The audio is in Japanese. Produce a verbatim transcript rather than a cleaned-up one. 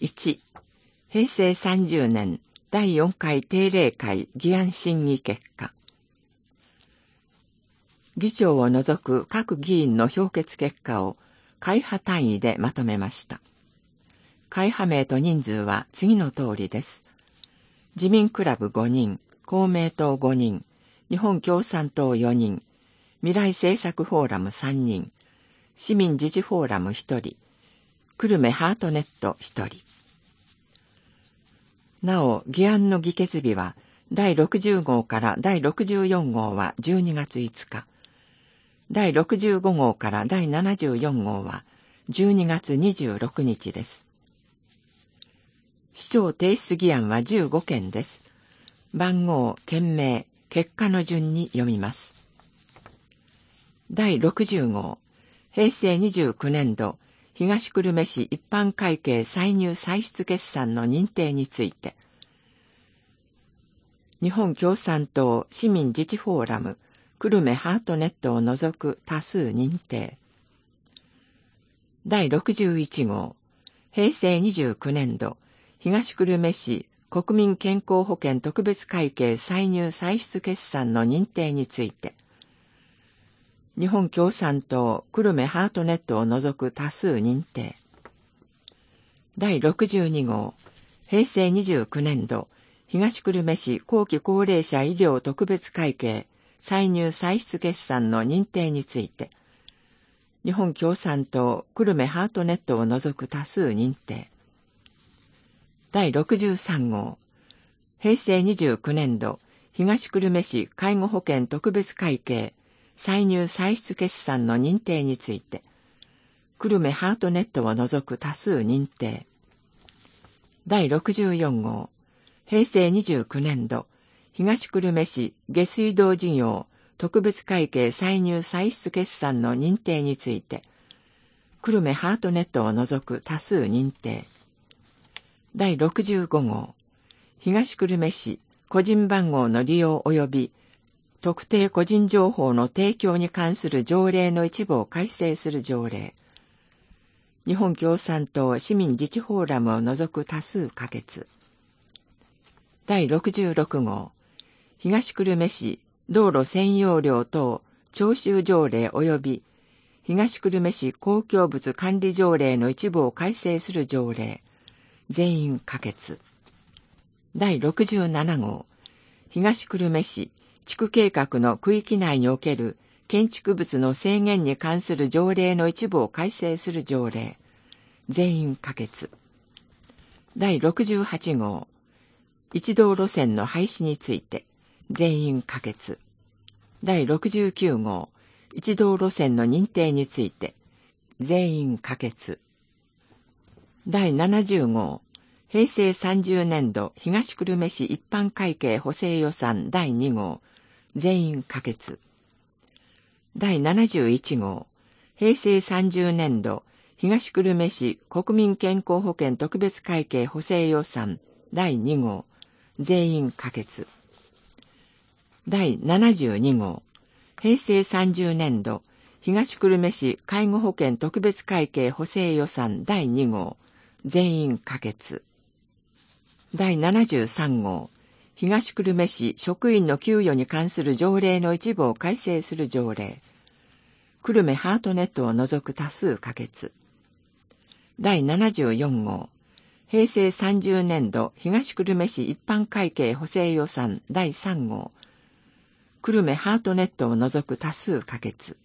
いち、平成さんじゅうねんだいよんかい定例会議案審議結果。議長を除く各議員の評決結果を会派単位でまとめました。会派名と人数は次の通りです。自民クラブごにん、公明党ごにん、日本共産党よにん、未来政策フォーラムさんにん、市民自治フォーラムひとり、久留米ハートネットひとり。なお、議案の議決日は、だいろくじゅうごうからだいろくじゅうよんごうはじゅうにがついつか、だいろくじゅうごごうからだいななじゅうよんごうはじゅうにがつにじゅうろくにちです。市長提出議案はじゅうごけんです。番号、件名、結果の順に読みます。だいろくじゅうごう、平成にじゅうきゅうねんど、東久留米市一般会計歳入歳出決算の認定について、日本共産党市民自治フォーラム久留米ハートネットを除く多数認定。だいろくじゅういちごう、平成にじゅうきゅうねんど、東久留米市国民健康保険特別会計歳入歳出決算の認定について、日本共産党久留米ハートネットを除く多数認定。だいろくじゅうにごう、平成にじゅうきゅうねんど、東久留米市後期高齢者医療特別会計歳入歳出決算の認定について、日本共産党久留米ハートネットを除く多数認定。だいろくじゅうさんごう、平成にじゅうきゅうねんど、東久留米市介護保険特別会計歳入歳出決算の認定について、久留米ハートネットを除く多数認定。だいろくじゅうよんごう、平成にじゅうきゅうねんど、東久留米市下水道事業特別会計歳入歳出決算の認定について、久留米ハートネットを除く多数認定。だいろくじゅうごごう、東久留米市個人番号の利用及び特定個人情報の提供に関する条例の一部を改正する条例。日本共産党市民自治フォーラムを除く多数可決。だいろくじゅうろくごう、東久留米市道路占用料等徴収条例及び東久留米市公共物管理条例の一部を改正する条例。全員可決。だいろくじゅうななごう、東久留米市地区計画の区域内における建築物の制限に関する条例の一部を改正する条例。全員可決。だいろくじゅうはちごう、一道路線の廃止について。全員可決。だいろくじゅうきゅうごう、一道路線の認定について。全員可決。だいななじゅうごう、平成さんじゅうねんど東久留米市一般会計補正予算だいにごう、全員可決。だいななじゅういちごう、平成さんじゅうねんど東久留米市国民健康保険特別会計補正予算だいにごう、全員可決。だいななじゅうにごう、平成さんじゅうねんど東久留米市介護保険特別会計補正予算だいにごう、全員可決。だいななじゅうさんごう、東久留米市職員の給与に関する条例の一部を改正する条例。久留米ハートネットを除く多数可決。だいななじゅうよんごう、平成さんじゅうねんど東久留米市一般会計補正予算だいさんごう。久留米ハートネットを除く多数可決。